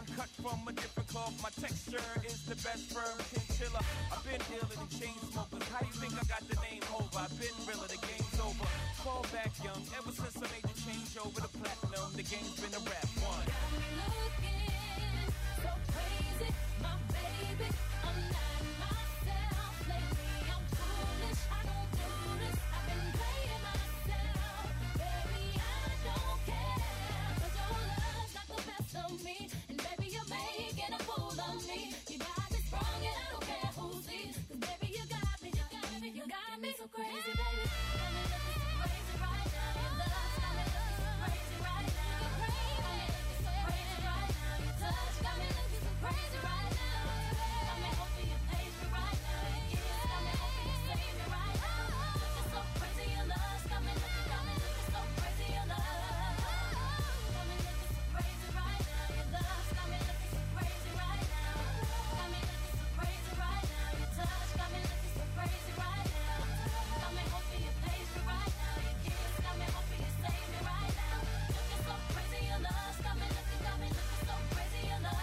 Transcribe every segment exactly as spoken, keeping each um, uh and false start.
one cut from a different cloth. My texture is the best firm chinchilla. I've been dealing in chain smokers. How do you think I got the name over? I've been realer, the game's over. Fall back young, ever since I made the change over to platinum. The game's been a rap one. Got me looking so crazy, my baby. I'm not myself lately. I'm foolish. I don't do this. I've been playing myself, baby. I don't care, 'cause your love's not the best of me, and baby you're making a fool of me. You got me sprung, and I don't care who sees, 'cause baby you got me, you got me, you got me so crazy, baby. Got me looking so crazy right now. Your love's got me looking so crazy right now. You're crazy, got me looking so crazy right now. Your touch got me looking so crazy right now. Got me hoping you page me right now. Your kiss got me hoping you save me right now. Looking so crazy, your love's got me looking, got me looking so crazy, your love. Got me looking so crazy right now. Your love's got me looking so crazy right now. Got me looking so crazy right now. Your touch got me looking so crazy right now. Got me hoping you page me right now. Your kiss got me hoping you save me right now. Looking so crazy, your love's got me looking, got me looking so crazy, your love.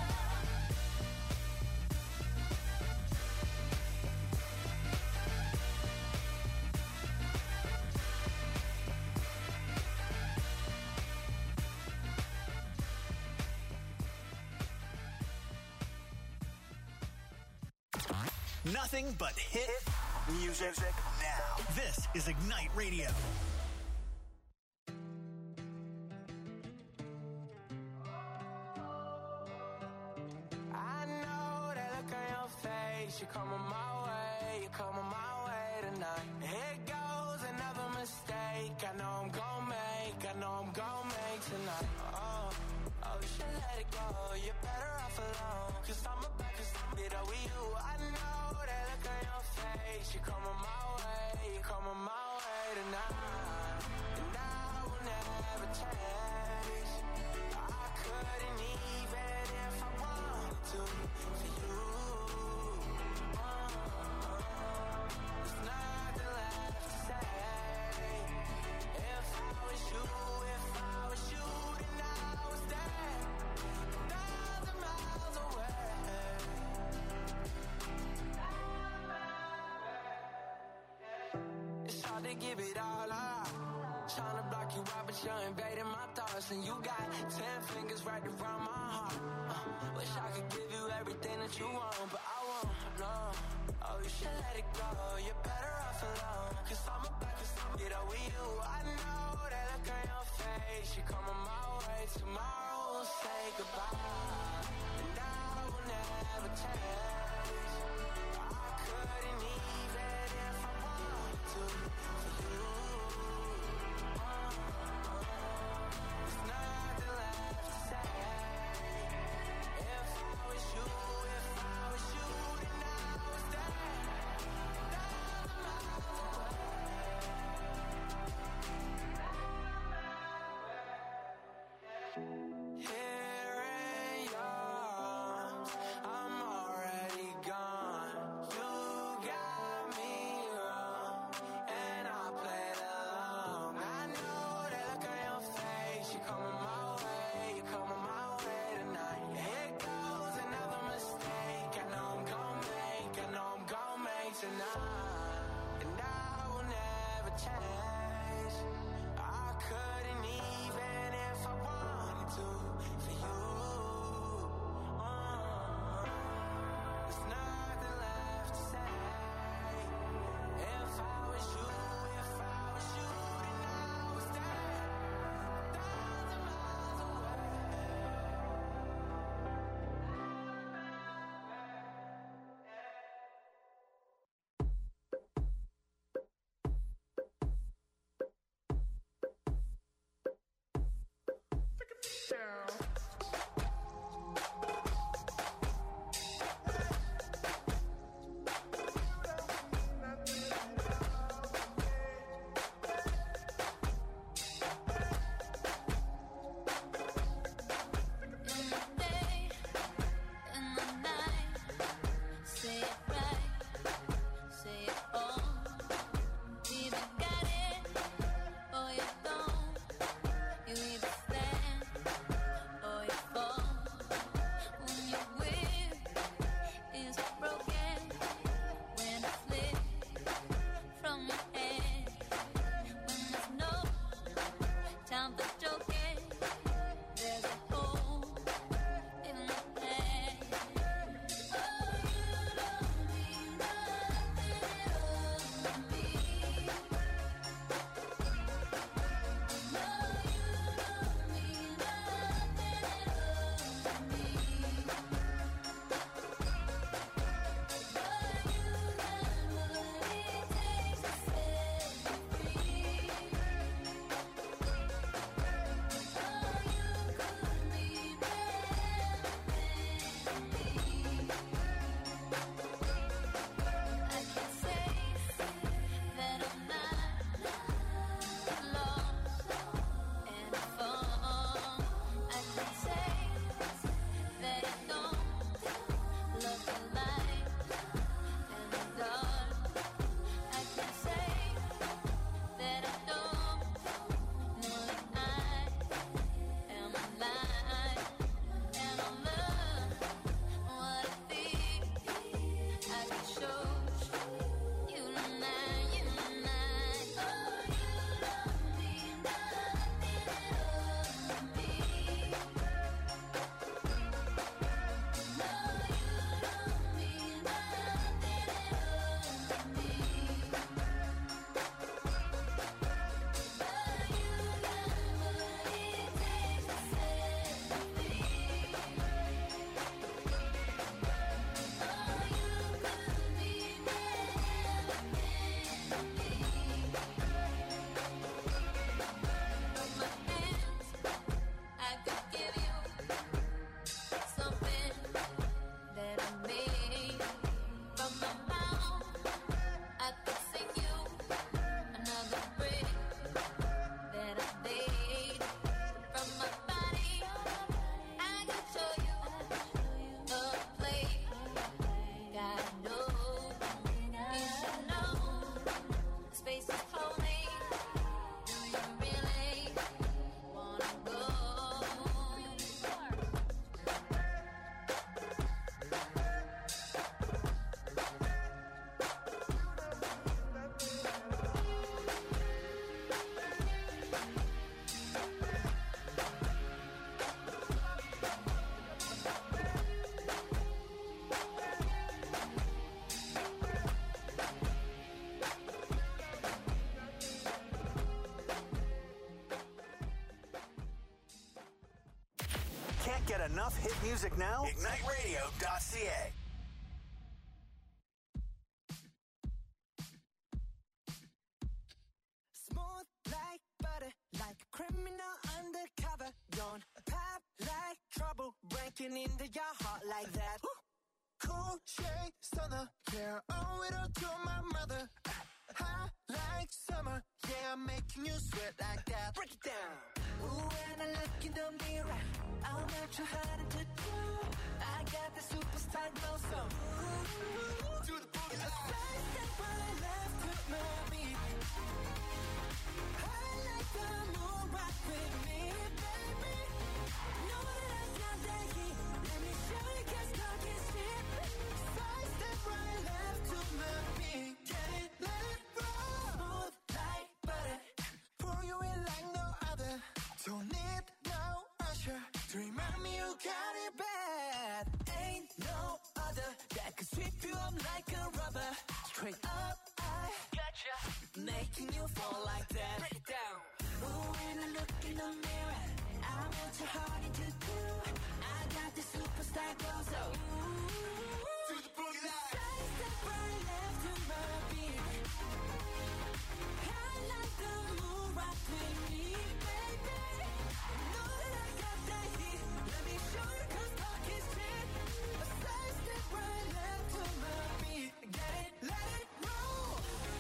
Nothing but hit music now. This is Ignite Radio. I know that look on your face. You're coming my way, you're coming my way tonight. Here goes another mistake. I know I'm gon' make, I know I'm gon' make tonight. Oh, oh, you should let it go. You're better off alone. 'Cause I'm about to get up with you. I know that look on your face. You're coming my way, you're coming my way tonight. And I will never change. I couldn't even if I wanted to for you. Uh, there's nothing left to say. If I was you, if I was you, then I was there, a thousand miles away. It's hard to give it all up. Tryna block you out, but you're invading my thoughts. And you got ten fingers right around my heart. uh, Wish I could give you everything that you want, but I won't, no. Oh, you should let it go. You're better off alone. 'Cause I'm about to get up with you. I know that look on your face. You're coming my way. Tomorrow we'll say goodbye, and I will never change. I couldn't even if I wanted to for you. There's nothing left to say. If I was you, if I was you, then I was there, thousand miles away. Here in your arms, I'm already gone. You got me wrong, and I played along. I know that look on your face. You're coming my way, you're coming my way tonight. Here goes another mistake. I know I'm gon' make, I know I'm gon' make tonight. And I will never change. I couldn't even if I wanted to Can't get enough hit music now? ignite radio dot c a. Smooth like butter, like a criminal undercover. Don't pop like trouble, breaking into your heart like that. Cool shade stunner, yeah, owe it all to my mother. High like summer, yeah, I'm making you sweat like that. Break it down. Ooh, when I look in the mirror, I'm not too hard to do. I got the superstar glow, so ooh, to the boogie line. A side step right left to my beat. I like the moon rock with me, baby. Know that I got that heat. Let me show you 'cause talk is cheap. Side step right left to my beat. Get it, let it roll. Smooth like butter. Pour you in like no other. Don't need no usher to remind me you got it bad. Ain't no other that could sweep you up like a rubber. Straight up, I gotcha, making you fall like that. Break it down. Ooh, when I look in the mirror, I'm not too hard to do. I got the superstar glow, so ooh, to the boogie line. Side step right left to my beat. I like the moon rock with me, baby. Know that I got that heat. Let me show you 'cause talk is cheap. A side step right left to my beat. Get it, let it roll.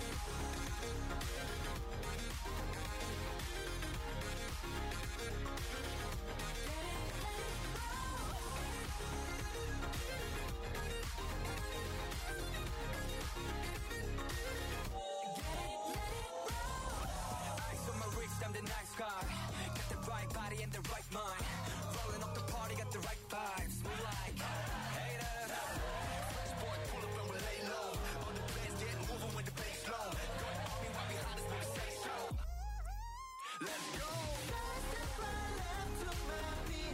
Ice on my wrist, I'm the nice guy. Got the right body and the right mind. Rolling up the party, got the right vibes. We like haters. Fresh boy, pull up and we lay low. All the players get moving with the bass low. Going on me right behind us with a say so. Let's go. Side step right left to my beat.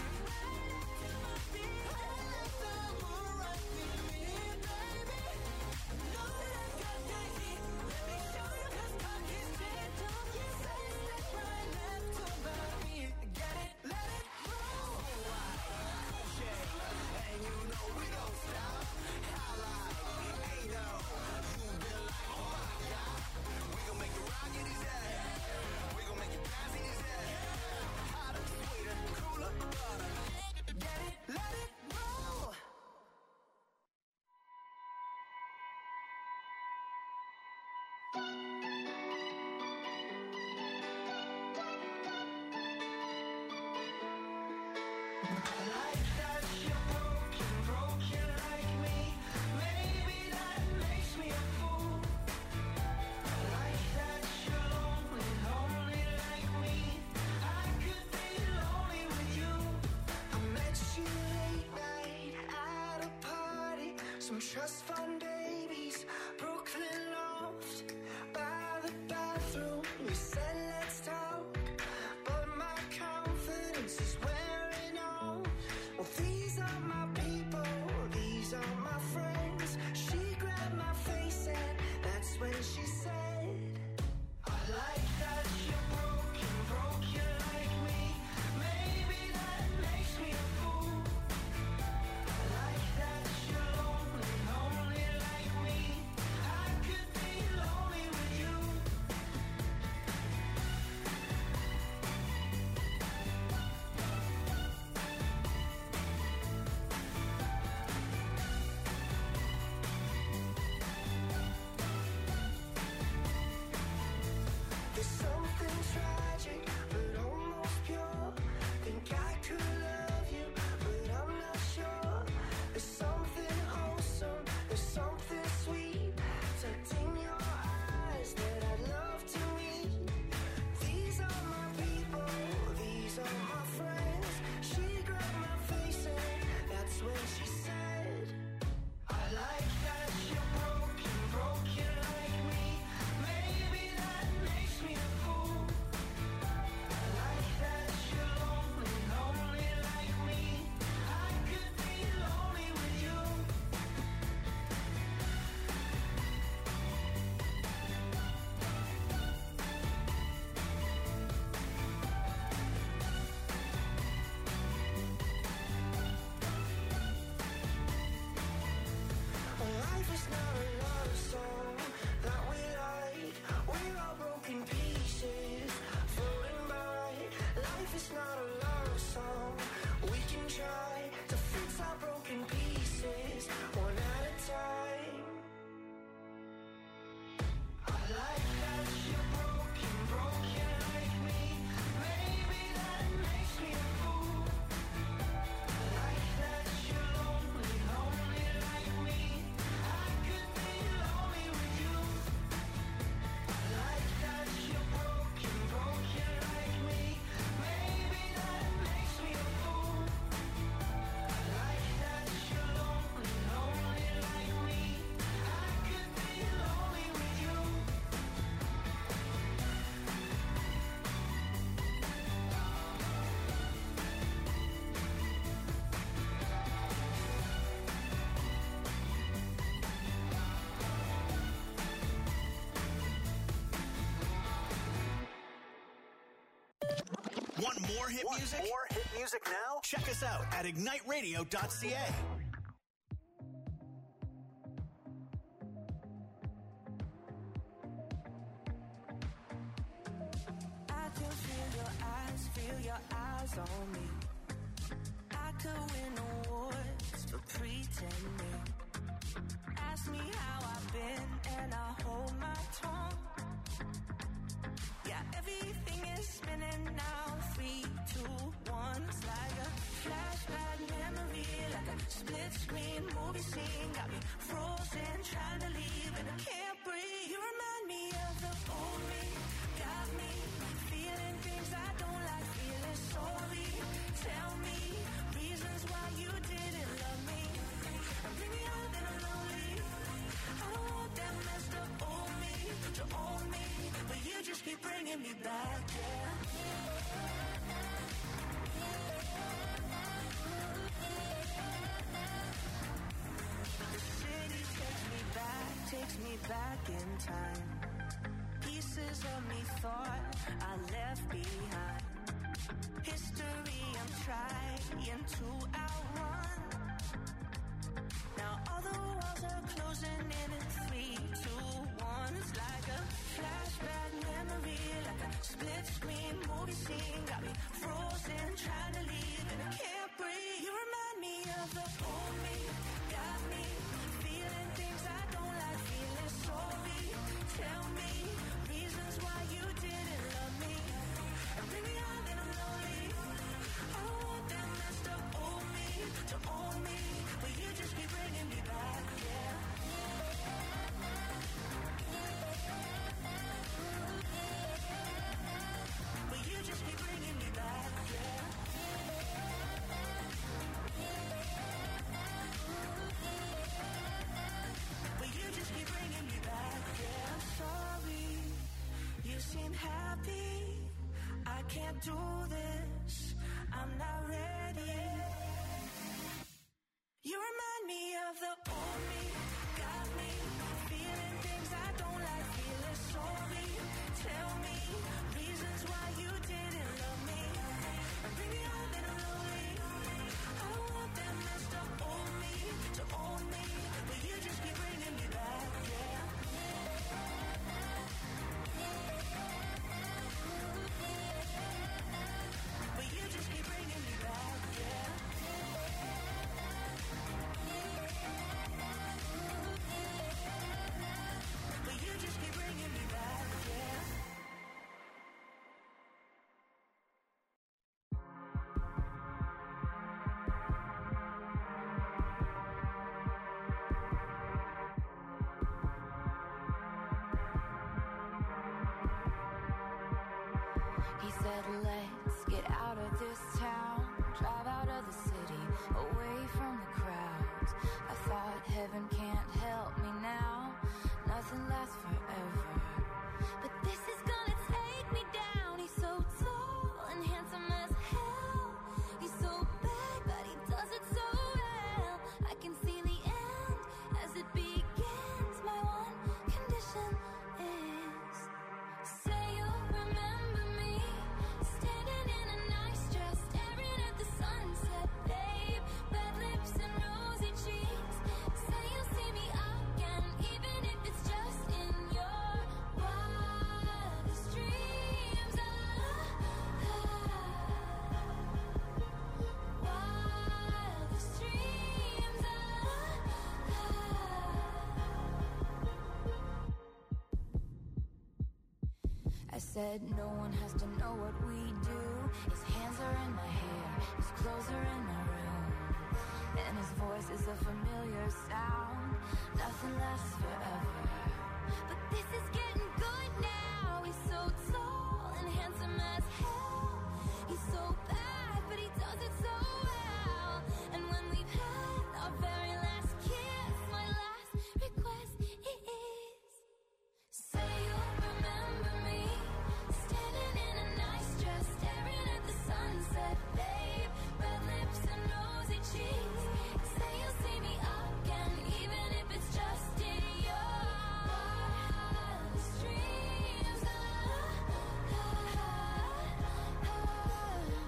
I like the moon rock with me, baby. Know that I got that heat. Let me show you 'cause talk is cheap. Side step right left to my beat. Get it, let it roll. And you know we don't stop. Highlight, ain't no. You been like, oh my God. We gon' make it rock in his ass. We gon' make it dance in his ass. Hotter, sweeter, cooler, butter. Get it, let it roll. Some trust fund babies, Brooklyn loft, by the bathroom. We said let's talk, but my confidence is wearing on. Well, these are my people, these are my friends. She grabbed my face and that's when she said, I like that you're broken, broken like me. Maybe that makes me a fool. I like that you're lonely, lonely like more hit Want music? more hit music now? Check us out at ignite radio dot c a. I can feel your eyes, feel your eyes on me. I could win awards for pretending. Ask me how I've been and I hold my tongue. Yeah, everything is spinning now. Three, two, one. It's like a flashback memory, like a split screen movie scene. Got me frozen, trying to leave and I can't breathe. You remind me of the old me. Got me feeling things I don't like, feeling sorry. Tell me reasons why you didn't love me. And bring me out that I'm lonely. I don't want that messed up old me to own me, but you just keep bringing me back, yeah. The city takes me back, takes me back in time. Pieces of me thought I left behind. History I'm trying to outrun. Now all the walls are closing in in three, two, one. It's like a flashback memory, like a split screen movie scene. Got me frozen, trying to leave and I can't breathe. You remind me of the old me. Got me feeling things I don't like, feeling sorry. Tell me reasons why you didn't love me. And bring me out that I'm lonely. I don't want that messed up old me to own me, but you just keep bringing me back, yeah. But you just keep bringing me back, yeah. But you just keep bringing me back, yeah. I'm sorry, you seem happy. I can't do this, I'm not ready. You remind me of the old me. Got me feeling things I don't like, feeling sorry. Tell me reasons why you didn't love me. And bring me out that I'm lonely. I don't want that messed up old me to own me, but you just keep bringing me back, yeah. But you just keep bringing me back, yeah. But you just keep bringing me back, yeah. He said, let's get out of this town, drive out of the city, away from the crowds. I thought heaven can't help me now, nothing lasts forever. But this is gonna take me down. He's so tall and handsome as hell. He's so bad, but he does it so well. I can see the end as it begins. My one condition is, say you'll remember me, standing in a nice dress, staring at the sunset, babe. Red lips and rosy cheeks. Say you'll see me again, even if it's just in your wildest dreams. Ah, ah, wildest dreams. Ah, ah. I said no one has to know what we do. His hands are in my hair, his clothes are in my room, and his voice is a familiar sound. Nothing lasts forever, but this is getting good now. He's so tall and handsome as hell. He's so bad, but he does it so well. And when we've had our very last kiss, my last request is, say you'll remember me, standing in a nice dress, staring at the sunset, babe. Red lips and rosy cheeks. Say you'll see me again, even if it's just in your wildest dreams. Ah, ah, ah, ah.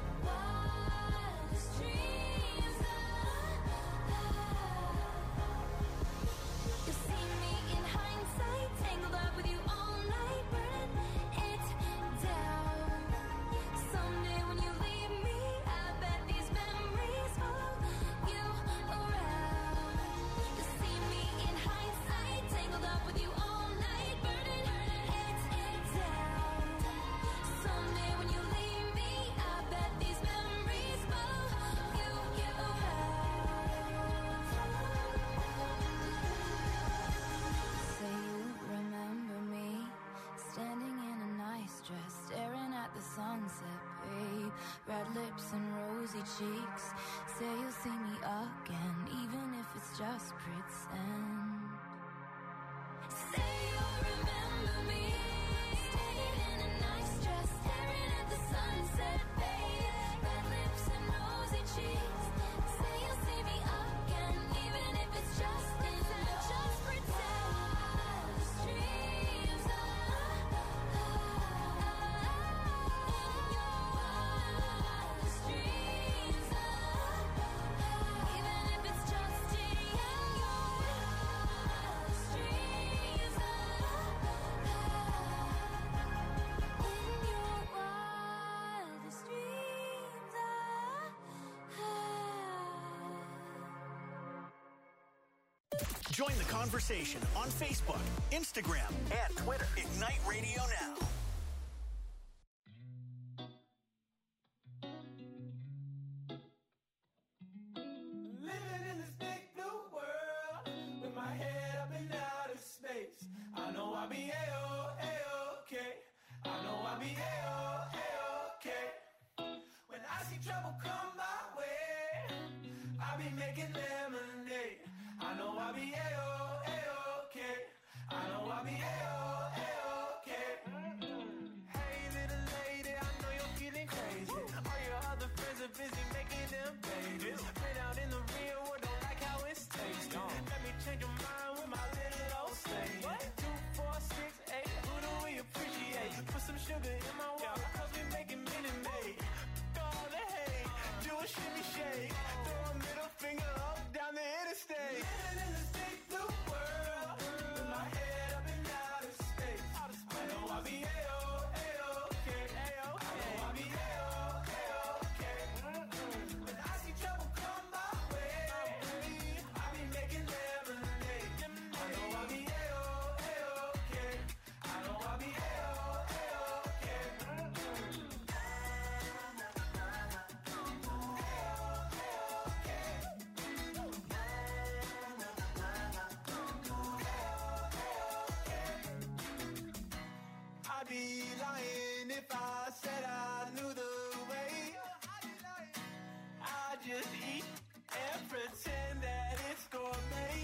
cheeks. Say you'll see me again, even if it's just pretend. Say you'll remember me, standing in a nice dress, staring at the sunset, babe. Red lips and rosy cheeks. Say you'll see me again, even if it's just in just pretend. Dreams are Join the conversation on Facebook, Instagram, and Twitter. Ignite Radio Now. Living in this big blue world with my head up in outer space. I know I'll be A-O, A-okay. I know I'll be A-O, A-okay. When I see trouble come my way, I'll be making lemonade. I know I'll be A-O, A-okay. I know I'll be A-O, A-okay. Hey little lady, I know you're feeling crazy. All your other friends are busy making them babies. Been out in the real world, don't like how it's tasting. Let me change your mind with my little old state. Two, four, six, eight, who do we appreciate? Put some sugar in my water, cause we making Minute Maid. All the hate, do a shimmy shake. Throw a middle finger up down the interstate. Living in this big blue world with my head up in outer space. I know I'll be A-O, A-okay. I know I'll be A-O, A-okay. When I see trouble come my way, I'll be making lemonade. I know I'll be A-O, A-okay. I know I'll be A-O, A-okay. I'd be lying if I said I knew the way. I just eat and pretend that it's gourmet.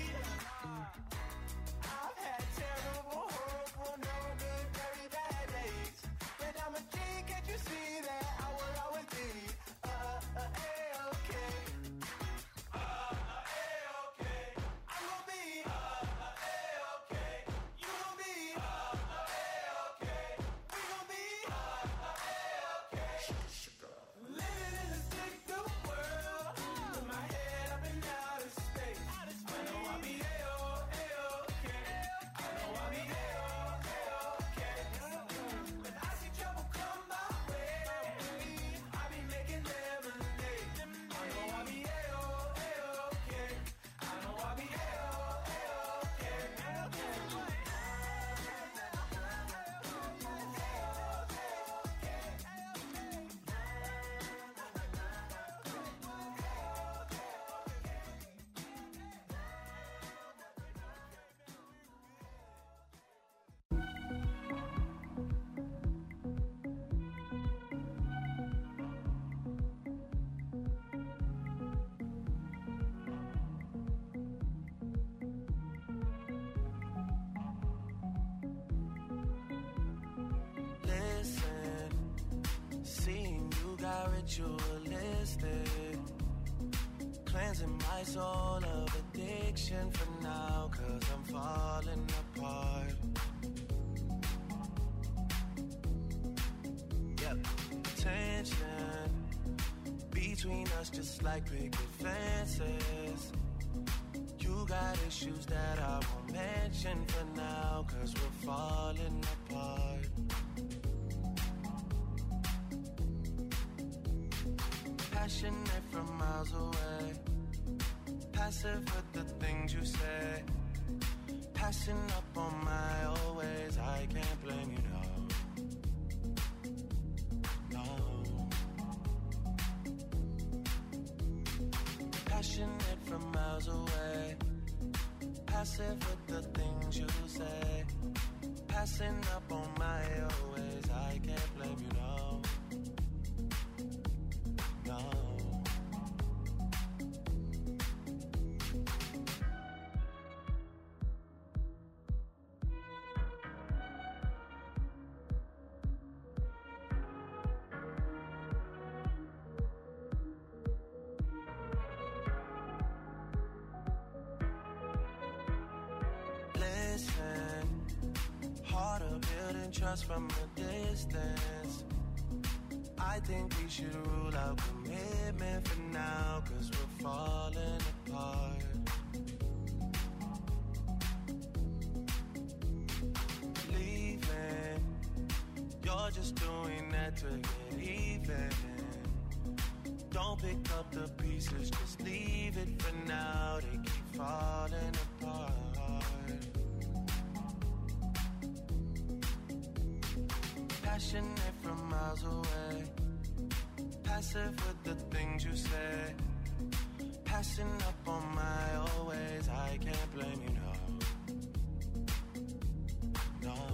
I've had terrible, horrible, no good, very bad days. But I'm a G, can't you see that I will always be uh, uh, A-okay. Uh, uh, A-okay. I'm gonna be uh, uh, A-okay. You gon' be uh, uh, A-okay. We gon' be uh, uh, A-okay. Living in this big blue world with my head up in outer space. I know I'll be A-O, A-okay. I know I'll be A-O, A-okay. When I see trouble come my way, I'll be making lemonade. I know I'll be A-O, A-okay. I know I'll be A-O, A-okay. Listen, seeing you got ritualistic, cleansing my soul of addiction for now, cause I'm falling apart. Yep, tension between us just like picket fences. You got issues that I won't mention for now, cause we're falling apart. Passionate from miles away, passive with the things you say, passing up on my old ways. I can't blame you, no. No. Passionate from miles away, passive with the things you say, passing up on my old ways. I can't blame you, no. No. trust from a distance. I think we should rule out commitment for now, cause we're falling apart. Leaving, you're just doing that to get even. Don't pick up the pieces, just leave it for now. They keep falling apart. Passionate from miles away, passive with the things you say, passing up on my old ways. I can't blame you, no, no.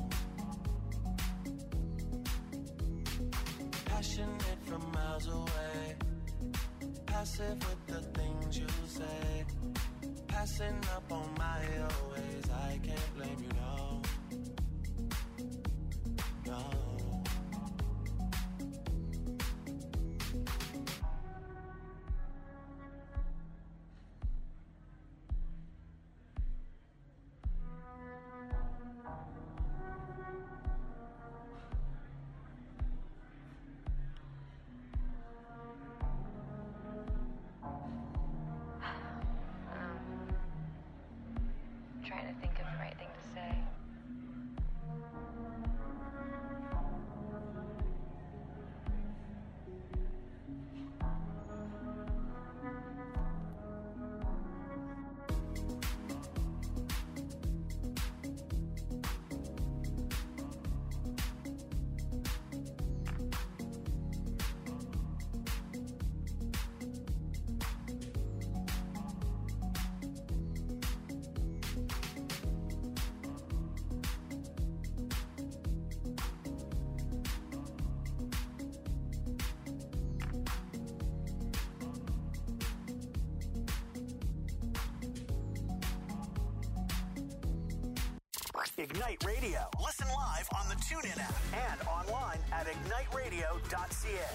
Passionate from miles away, passive with the things you say, passing up on my old ways. I can't blame you, no, no. Trying to think of the right thing to say. Ignite Radio. Listen live on the TuneIn app and online at ignite radio dot c a.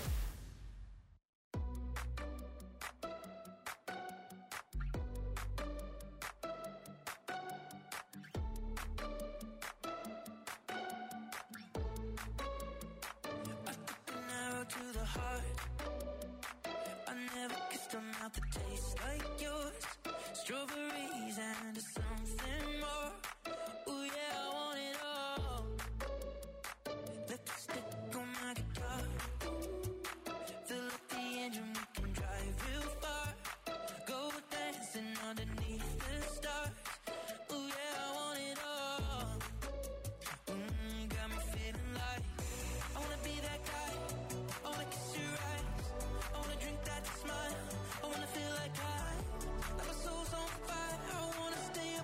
To the heart, I never kissed a mouth that tastes like yours. Strawberries and something more. Ooh yeah, I want it all. Lipstick on my guitar. Fill up the engine, we can drive real far. Go dancing underneath the stars. Ooh yeah, I want it all. Mm, got me feeling like I wanna be that guy. I wanna kiss your eyes, I wanna drink that smile, I wanna feel like I, like my soul's on fire, I wanna stay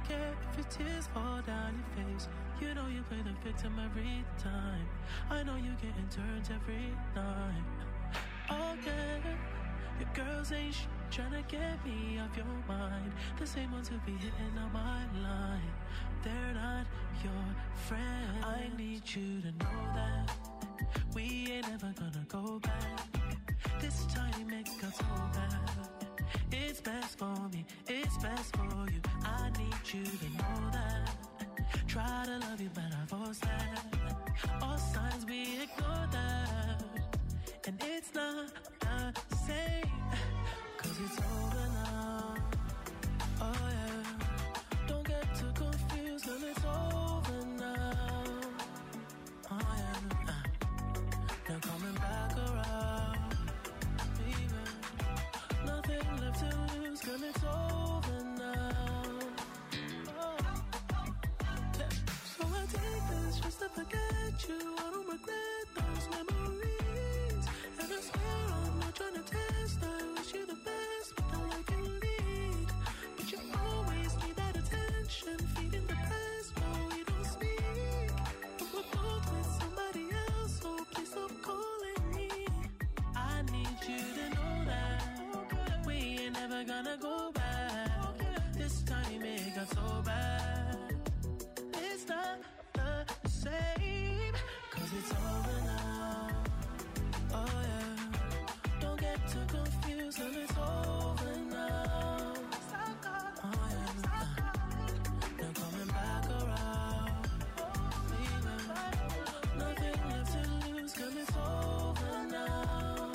care if your tears fall down your face. You know you play the victim every time. I know you getting turns every night. Oh yeah, your girls ain't sh- tryna get me off your mind. The same ones who be hitting on my line. They're not your friend. I need you to know that we ain't ever gonna go back. This time it got so bad. It's best for me, it's best for you. I need you to know that. Try to love you, but I force that. All signs we ignore that. And it's not the same, cause it's over now. Oh yeah, don't get too confused, cause it's over now. Oh yeah, uh, now coming back around. Baby, nothing left to lose, cause it's over now. Oh. Yeah. So I take this just to forget you. I don't regret those memories. And I swear I'm not trying to test. I wish you the best, but all I can lead. But you always need that attention, feeding the past while we don't speak. But we're both with somebody else, so please stop calling me. I need you to know that we ain't never gonna go back. This time it got so bad. It's not the same, cause it's over now. Oh yeah, don't get too confused, cause it's over now. Oh yeah, now coming back around. Baby, nothing left to lose, cause it's over now.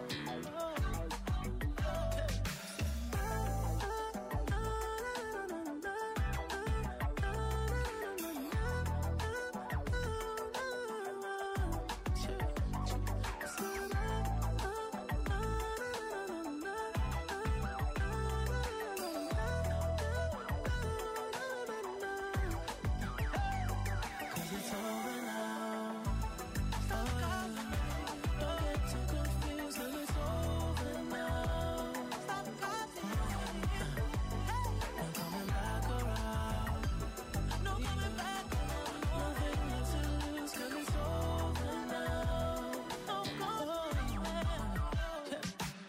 Cause it's over now. Oh yeah, don't get too confused, cause it's over now. Now coming back around. No coming back around. Nothing left to lose, cause it's over now. Oh, yeah.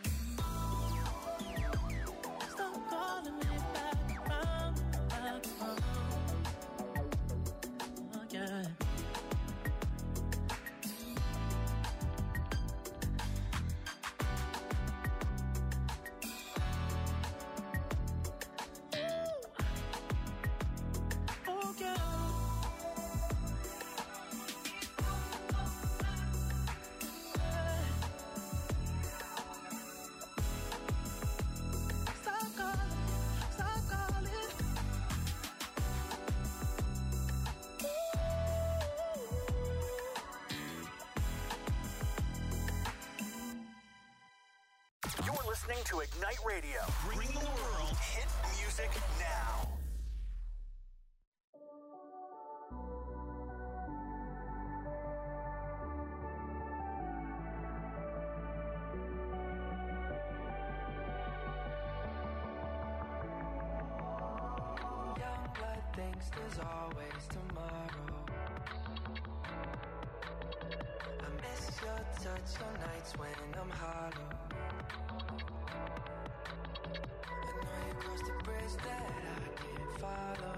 Stop calling me back around, back around. Oh, yeah. Oh, yeah. Stop calling, stop calling. You're listening to Ignite Radio. Bringing the world hit music now. Young blood thinks there's always tomorrow. I miss your touch on nights when I'm hollow. I know you crossed the bridge that I can't follow.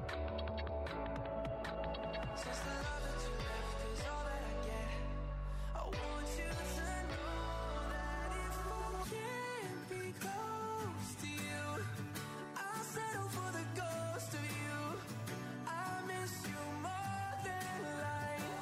Since the love that you left is all that I get, I want you to know that if I can't be close to you, I'll settle for the ghost of you. I miss you more than life.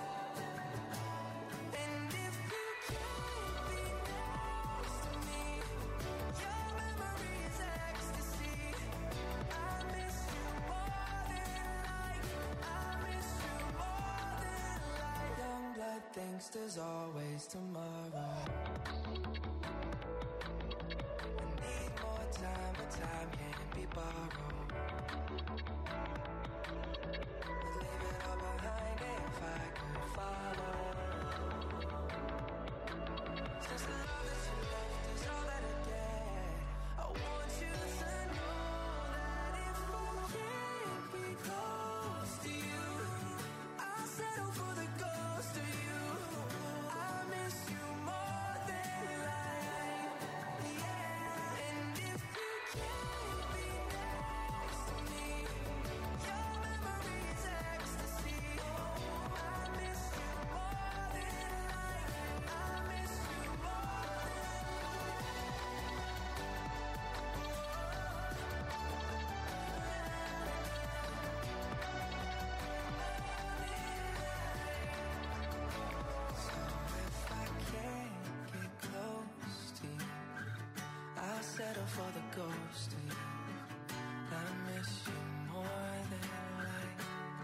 And if you can't be next to me, your memory is ecstasy. I miss you more than life. I miss you more than life. Young blood thinks there's always tomorrow. I need more time, but time can't be borrowed. I'd leave it all behind if I could follow. Since the love that you left is all that I get, I want you to know that if I can't close to you. I miss you more than life.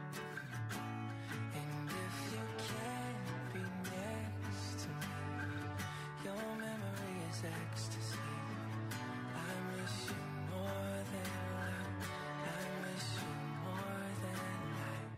And if you can't be next to me, your memory is ecstasy. I miss you more than life. I miss you more than life.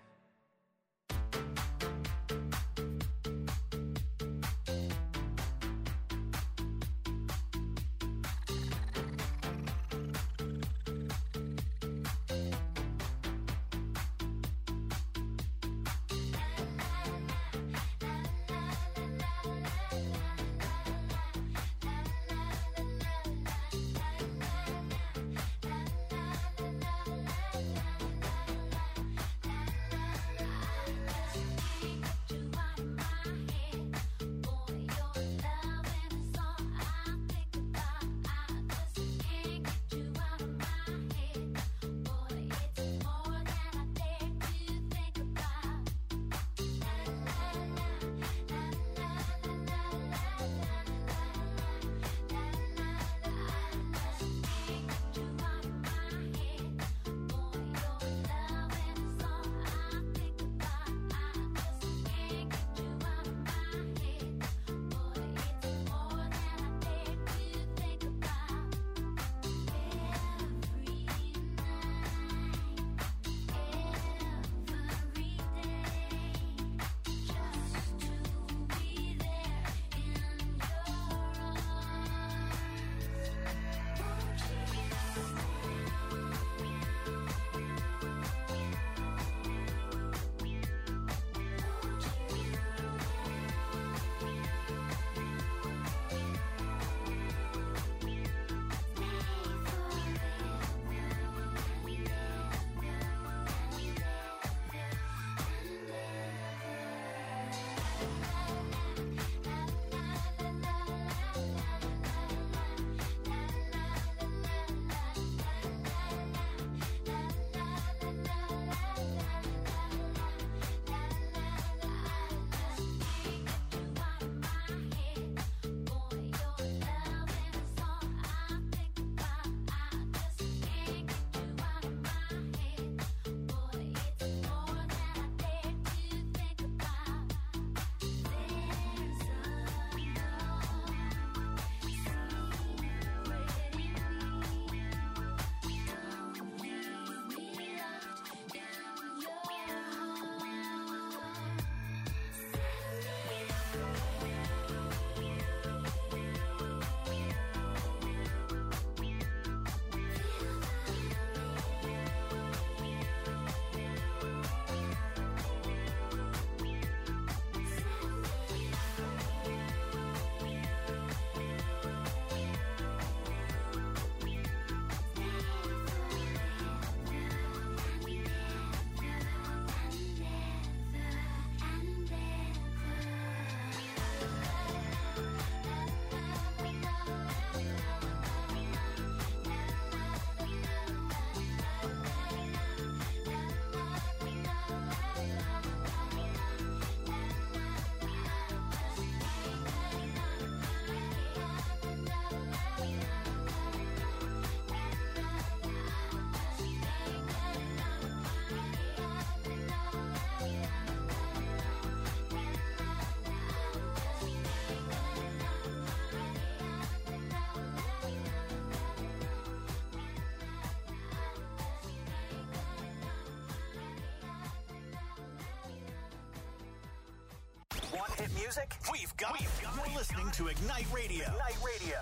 Want hit music? We've got it. You're listening to Ignite Radio. Ignite Radio.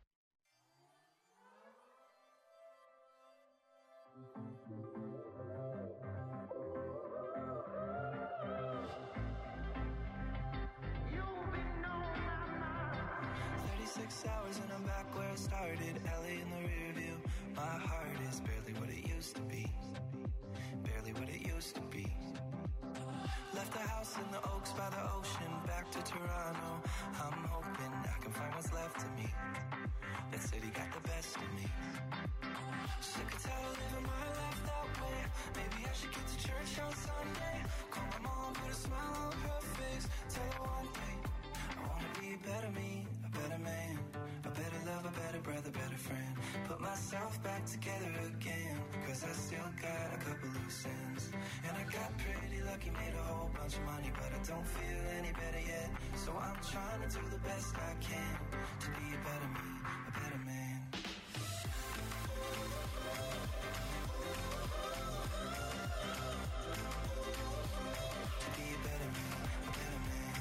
thirty-six hours and I'm back where I started. L A in the rear view. My heart is barely what it used to be. Barely what it used to be. Left the house in the Oaks by the ocean, back to Toronto. I'm hoping I can find what's left of me. That city got the best of me. Sick of tired of living my life that way. Maybe I should get to church on Sunday. Call my mom, put a smile on her face. Tell her one thing, I wanna be a better me, a better man, a better love, a better brother, better friend. Put myself back still got a couple loose ends. And I got pretty lucky, made a whole bunch of money, but I don't feel any better yet. So I'm trying to do the best I can to be a better me, a better man. To be a better me, a better man.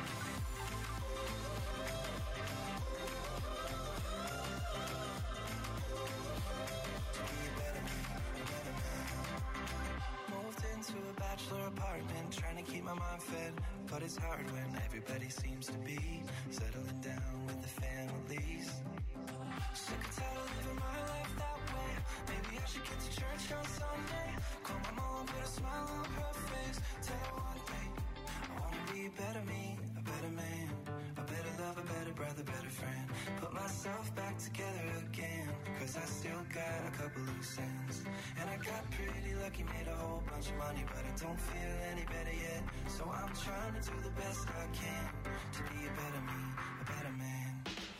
To be a better me, a better man. Moved into a bachelor apartment, trying to keep my mind fed, but it's hard when everybody seems to be settling down with the families. Sick and tired of living my life that way. Maybe I should get to church on Sunday. Call my mom, put a smile on her face. Tell her one day, I wanna be a better me, a better man, a better love, a better brother, better friend. Put myself back together again, cause I still got a couple loose ends. And I got pretty lucky, made a whole bunch of money, but I don't feel any better yet. So I'm trying to do the best I can to be a better me, a better man.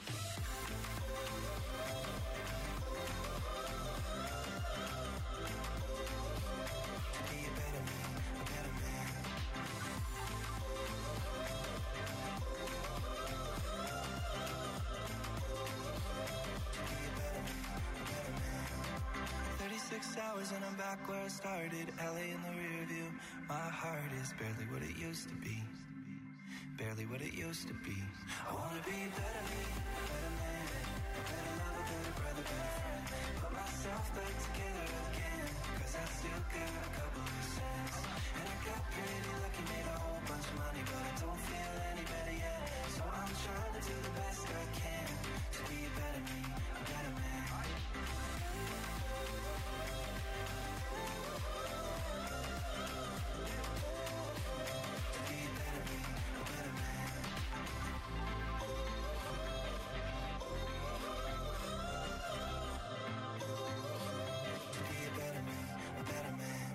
To be a better me, a better man. To be a better me, a better man. thirty-six hours and I'm back where I started. L A in the rear view. My heart is barely what it used to be. Barely what it used to be. I wanna be a better me, a better man, a better lover, better brother, better friend. Put myself back together again, cause I still got a couple loose ends. And I got pretty lucky, made a whole bunch of money, but I don't feel any better yet. So I'm trying to do the best I can to be a better me, a better man. To be a better me, a better man. To be a better me, a better man.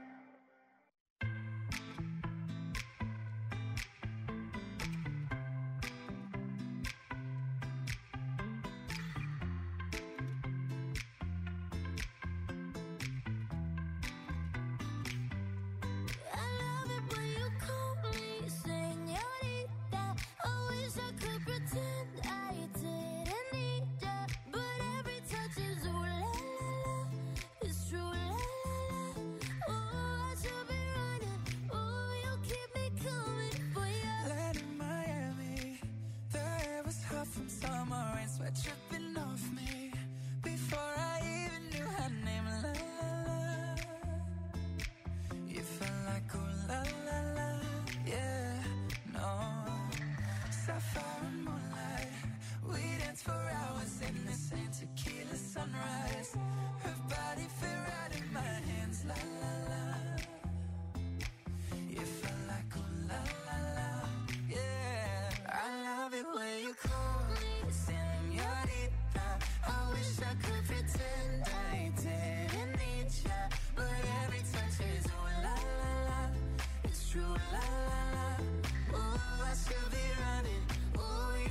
I love it when you call me señorita. I wish I could pretend I didn't need ya, but every touch is ooh la la la. It's true la la la. Oh, I should be running. Oh, you keep me coming for ya. Land in Miami, the air was hot from summer rain, sweat dripping off me before I even knew her name. La la la, you felt like ooh la la la, yeah, no. Sapphire and moonlight, we danced for hours in the same tequila sunrise. Her body fit right in my hands, la la la. You felt like ooh la la la, yeah. I love it when you call me señorita. I wish I could pretend I didn't need ya, but every touch is ooh la la la. It's true la la la. Ooh, I should be running. Ooh,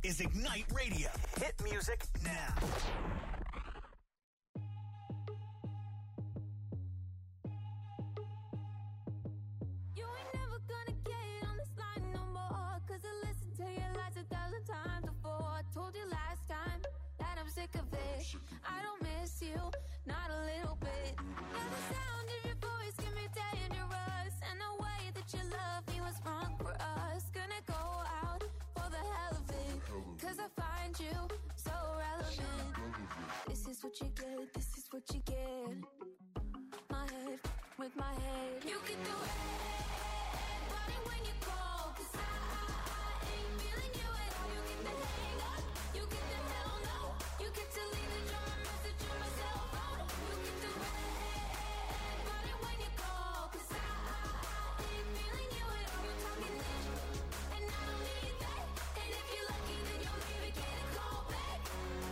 is Ignite Radio. Hit music now. You ain't never gonna get on this line no more, 'cause I listened to your lies a thousand times before. I told you last time that I'm sick of it. I don't miss you, not a little bit. And the sound of your voice can be dangerous, and the way that you love me was wrong for us. Gonna go out for the hell of it, 'cause I find you so relevant. This is what you get, this is what you get. My head with my head. You can do it, but when you call, 'cause I, I, I ain't feeling you at all. You get the hang up, you get the hell no. You get to leave the drama message on my cell phone. You get the red, but when you call, 'cause I, I, I ain't feeling you at all. You're talking this, and I don't need that. And if you're lucky, then you'll maybe get a call back.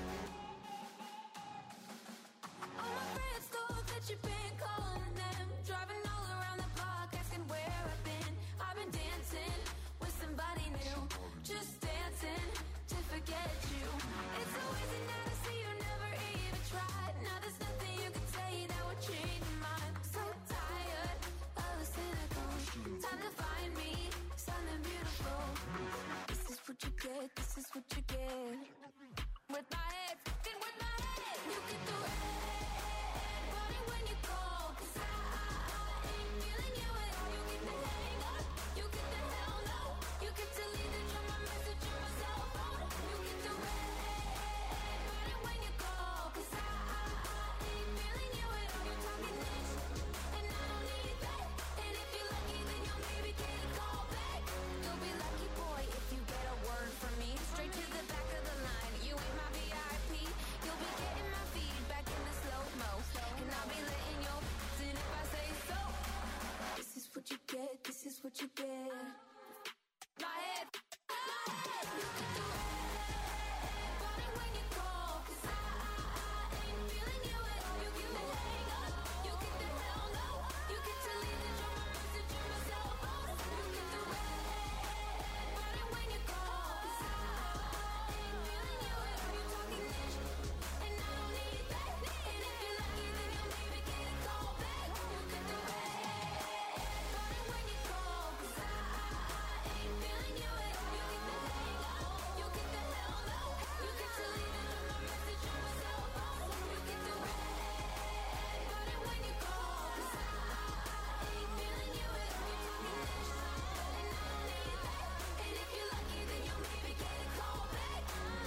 All my friends thought that you've been calling them, driving all around the block, asking where I've been. I've been dancing with somebody new, just dancing to forget you. It's so easy now to see you never even tried. Now there's nothing you can say that would change my mind. So tired of the cynical. Time to find me something beautiful. This is what you get, this is what you get. With my head, fucking with my head. You can do it, but when you call, 'cause I, I, I ain't feeling you at all. You get the hang up, you get the hell no. You get to leave the drama message on my cell phone. You get the red, but when you call, 'cause I, I, I ain't feeling you at all. You're talking this, and I don't need that. And if you're lucky, then you'll maybe get a call back. You'll be lucky, boy, if you get a word from me. Straight to the back of the line, you ain't my V I P. You'll be getting my feedback in the slow-mo, and I'll be letting your in if I say so. This is what you get, this is what you get. My head, my head. You can do it, but when you call, 'cause I, I, I ain't feeling you at all. You get the hang up, you get the hell no. You get to leave the drama message on my cell phone. You get the red, but when you call, 'cause I, I ain't feeling you at all. You're talking this, and I don't need that. And if you're lucky, then you'll maybe get a call back. You get the red, but when you call, 'cause I, I ain't feeling you at all. You get the hang up, you get the hell no. You get to leave the drama message on my cell phone. You get the red, but when you call, 'cause I, I ain't feeling you at all. You're talking this, and I don't need that. And if you're lucky, then you'll maybe get a call back.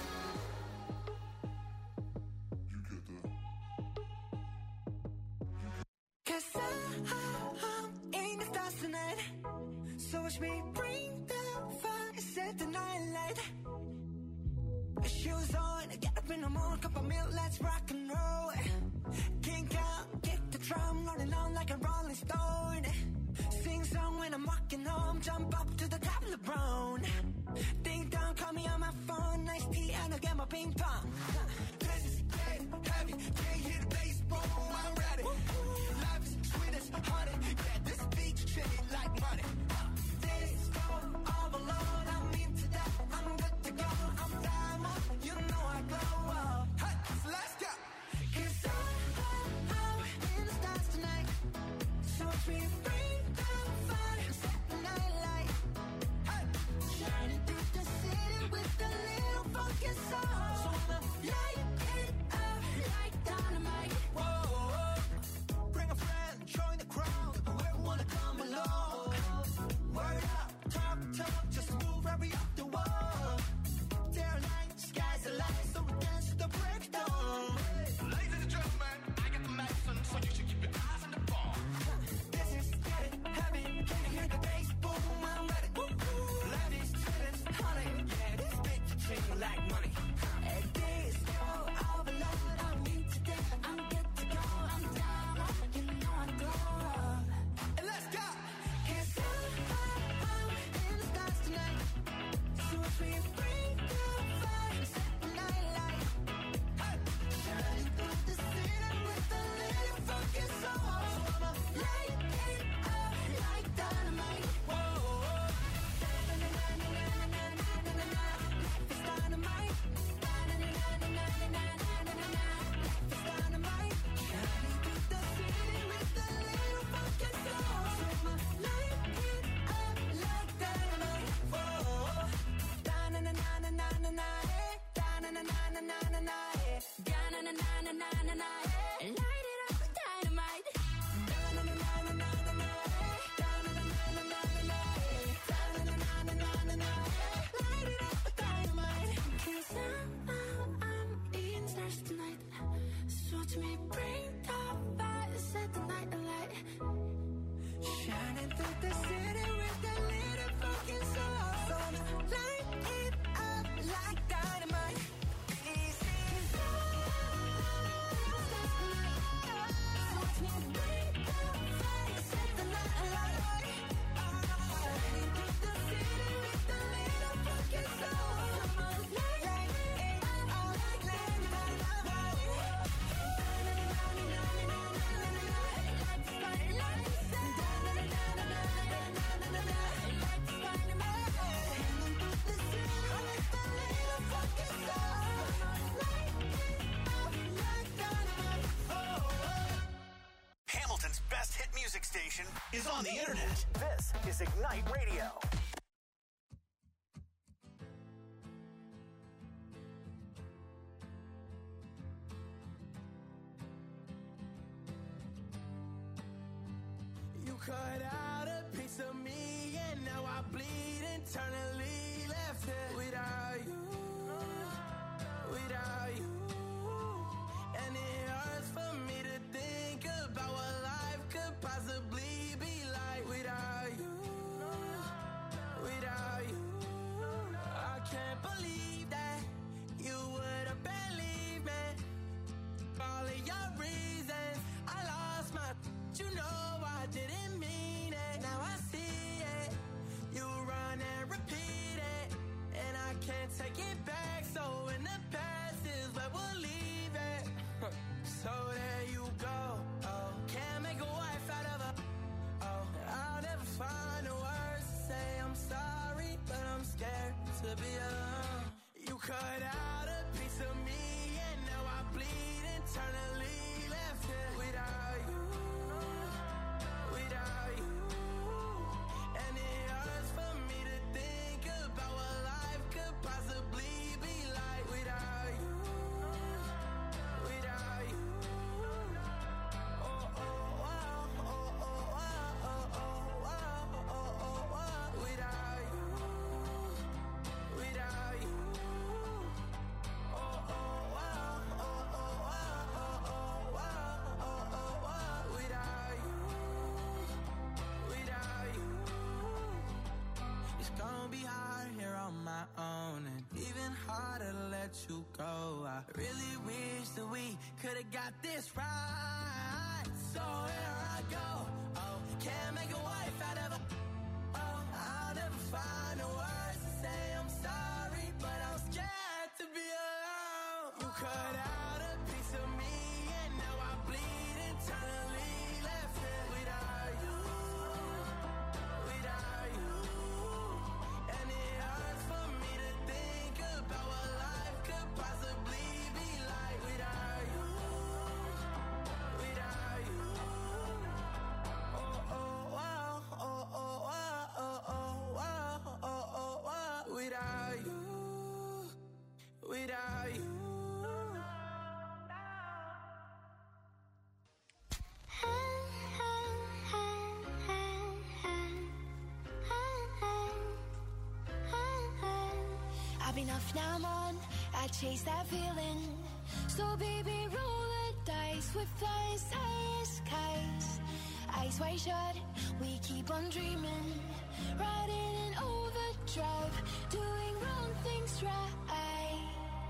Cause I, I'm in the stars tonight. So watch me bring the fire, set the night light. Shoes on, get up in the morning, cup of milk, let's rock and roll. Kink out, kick the drum, rolling on like a rolling stone. Sing song when I'm walking home, jump up to the top of the brown. Ding dong, call me on my phone, nice tea and I'll get my ping pong. This is dead heavy, can't hear the bass, boom, I'm ready. Life is sweet as honey, yeah, this beat shit like money. This go all alone, I'm into that, I'm good to go, I'm diamond, you know I glow up. Hey, so let's go. 'Cause I, I'm in the stars tonight, so watch me bring the fire, set the night light. Hey, shining through the city with a little funky soul. So I'ma light na na na na na na. Light it up with dynamite. Na na na na na na na. Na na na na na na na. Na na na na na na na. Light it up with dynamite. 'Cause somehow I'm eating stars tonight. So to me, bring the fire, set the night alight. Shining through the city with that little fucking soul. So light it up like dynamite. Easy. So watch me bring the fire, set the night alight. Shining through the city with that little fucking soul. Light it up like dynamite. Hamilton's best hit music station is on the internet. This is Ignite Radio. You cut out a piece of me, and now I bleed internally. Left here without you, without you. And it hurts for me to think about what life could possibly be like without you, without you. I can't believe that you would have believed me. All of your reasons, I lost my. You know I didn't mean it. Now I see it. You run and repeat it, and I can't take it back. So in the past is where we'll leave it. So there you go. Oh, can't make a wife out of a. Oh, I'll never find the words to say I'm sorry, but I'm scared to be alone. You cut out a piece of me, and now I bleed internally. Left here without you, without you. And it hurts for me to think about what life could possibly be like without you, without you. Oh, oh, oh, oh, oh, oh, oh, oh, oh, oh, oh, without you, without you. Oh, oh, oh, oh, oh, oh, oh, oh, oh, oh, oh, without you, without you. It's gonna be hard here on my own, and even harder to let you go. I really wish that we could've got this right. So here I go. Oh, can't make a wife out of a. Oh, I'll never find the words to say I'm sorry, but I'm scared to be alone. You cut out a piece of me, and now I bleed internally. Left here without you, without you. And it hurts for me to think about what life could possibly be like without you, without you. Oh, oh, oh, oh, oh, oh, oh, oh, oh, oh, oh, without you, without you. I've been off, now I'm on. I chase that feeling. So baby, roll the dice with flying skies. Eyes wide shut, we keep on dreaming. Riding in overdrive, doing wrong things right.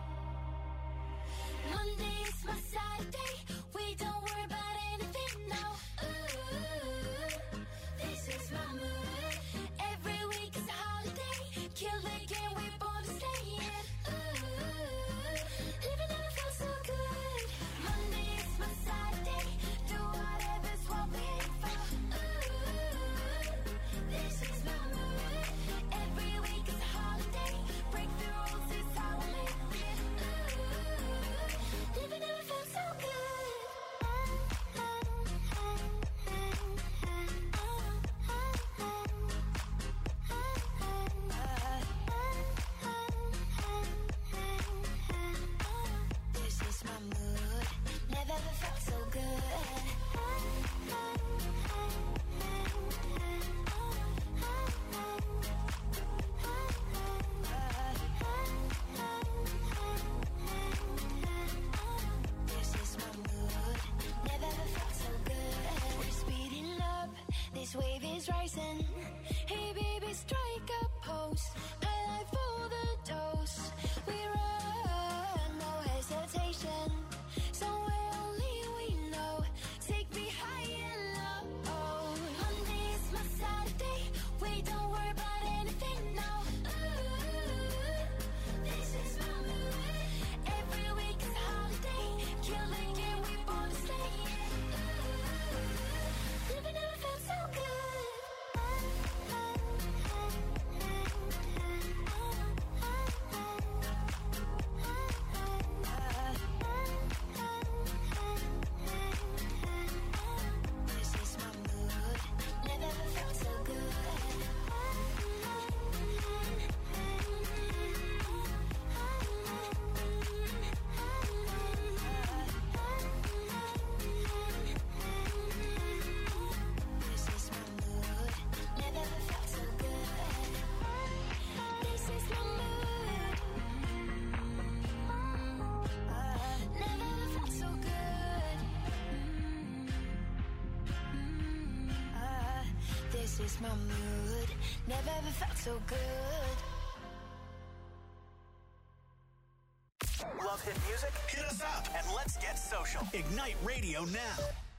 Monday's my Saturday. We don't worry about anything now. Ooh, this is my mood. Every week is a holiday. Kill the game, we're born to stay in. Ooh, living and it feels so good. Monday is my Saturday. Do whatever's what we aim for. Ooh, this is my mood. Every week is a holiday. Break the rules, it's how we live it. Ooh, living chasing. Hey baby, strike a pose. I like for the dose. We run, no hesitation. Somewhere only we know. Take me high and low. Monday is my Saturday. We don't worry about anything now. Ooh, this is my mood. Every week is a holiday. Kill the game, we born to stay. Ooh, living never felt so good. This is my mood. Never felt so good. This is my mood. Never felt so good. This is my mood. Never felt so good. This is my mood. Never ever felt so good. Love hit music? Hit us up and let's get social. Ignite Radio now.